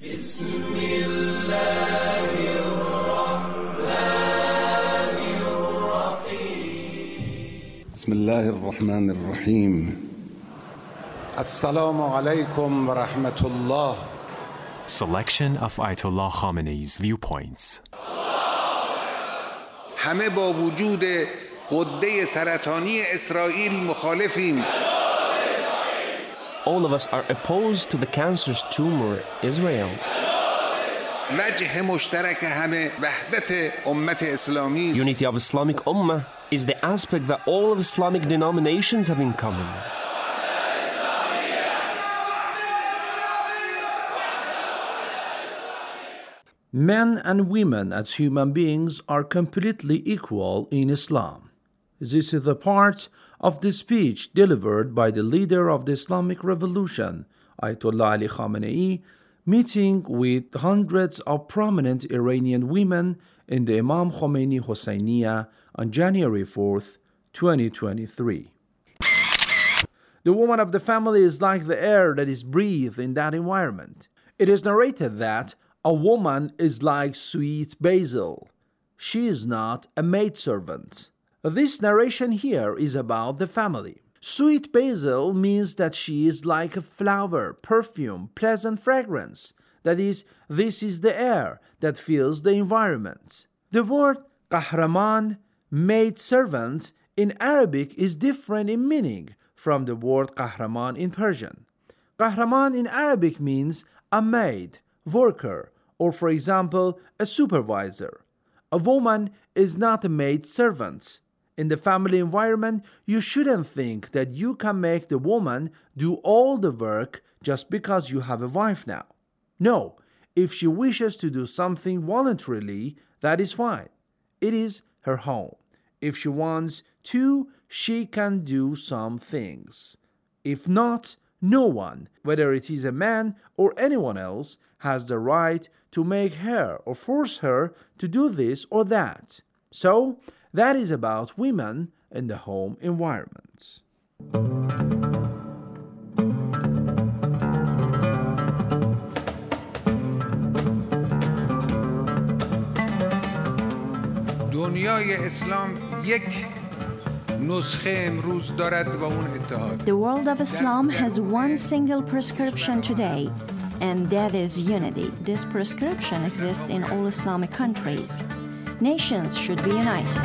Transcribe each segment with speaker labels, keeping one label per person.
Speaker 1: بسم الله الرحمن الرحیم. السلام علیکم و رحمت الله.
Speaker 2: Selection of Ayatollah Khamenei's viewpoints.
Speaker 1: همه با وجود غده سرطانی اسرائیل مخالفیم.
Speaker 3: All of us are opposed to the cancerous tumor Israel.
Speaker 1: وجه مشترک همه وحدت امت اسلامی است.
Speaker 3: Unity of Islamic Ummah is the aspect that all of Islamic denominations have in common.
Speaker 4: Men and women as human beings are completely equal in Islam. This is the part of the speech delivered by the leader of the Islamic Revolution, Ayatollah Ali Khamenei, meeting with hundreds of prominent Iranian women in the Imam Khomeini Hosseiniya on January 4th, 2023. The woman of the family is like the air that is breathed in that environment. It is narrated that a woman is like sweet basil. She is not a maidservant. This narration here is about the family. Sweet basil means that she is like a flower, perfume, pleasant fragrance. That is, this is the air that fills the environment. The word kahraman, maidservant, in Arabic is different in meaning from the word kahraman in Persian. Kahraman in Arabic means a maid, worker, or for example, a supervisor. A woman is not a maid servant. In the family environment, you shouldn't think that you can make the woman do all the work just because you have a wife now. No, if she wishes to do something voluntarily, that is fine. It is her home. If she wants to, she can do some things. If not, no one, whether it is a man or anyone else, has the right to make her or force her to do this or that. So, that is about women in the home environments.
Speaker 1: دنیای اسلام یک نسخه امروز دارد و اون اتحاد.
Speaker 5: The world of Islam has one single prescription today, and that is unity. This prescription exists in all Islamic countries. Nations should be united.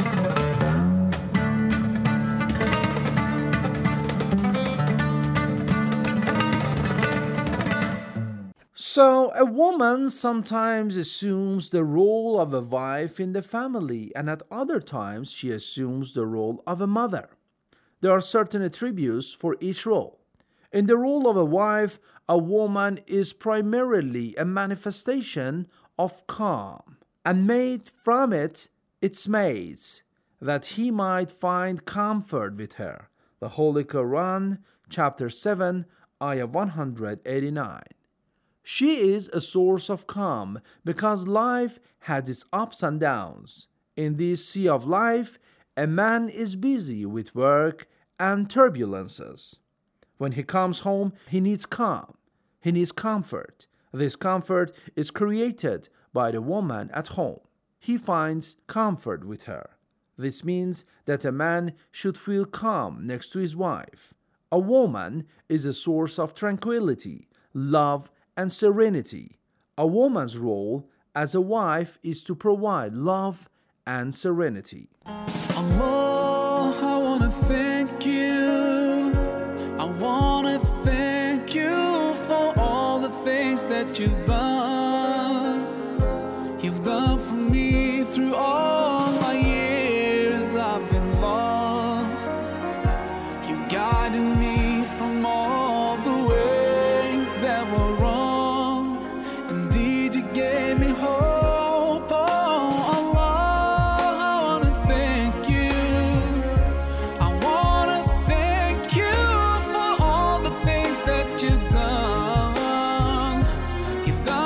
Speaker 4: So, a woman sometimes assumes the role of a wife in the family, and at other times she assumes the role of a mother. There are certain attributes for each role. In the role of a wife, a woman is primarily a manifestation of calm, and made from it its maids, that he might find comfort with her. The Holy Quran, chapter 7, ayah 189. She is a source of calm because life has its ups and downs. In this sea of life, a man is busy with work and turbulences. When he comes home, he needs calm. He needs comfort. This comfort is created by the woman at home. He finds comfort with her. This means that a man should feel calm next to his wife. A woman is a source of tranquility, love, and serenity. A woman's role as a wife is to provide love and serenity.
Speaker 6: Allah, I wanna thank you. I wanna thank you for all the things that you've done. You've done for me through all my years I've been lost. You guided me from all the ways that were wrong. Indeed, you gave me hope. Oh, Allah, I wanna thank you. I wanna thank you for all the things that you've done. You've done